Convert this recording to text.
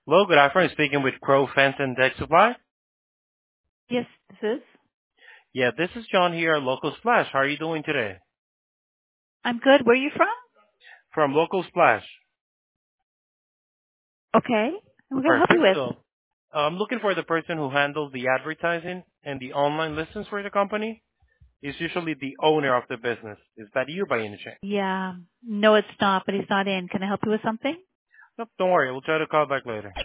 Hello, good afternoon. Speaking with Crow Fence and Deck Supply. Yes, this is. Yeah, this is John here at Local Splash. How are you doing today? I'm good. Where are you from? From Local Splash. Okay. What can I help you Perfect. with? So, I'm looking for the person who handles the advertising and the online listings for the company. Is usually the owner of the business. Is that you by any chance? Yeah. No, it's not, but he's not in. Can I help you with something? Nope, don't worry. We'll try to call back later.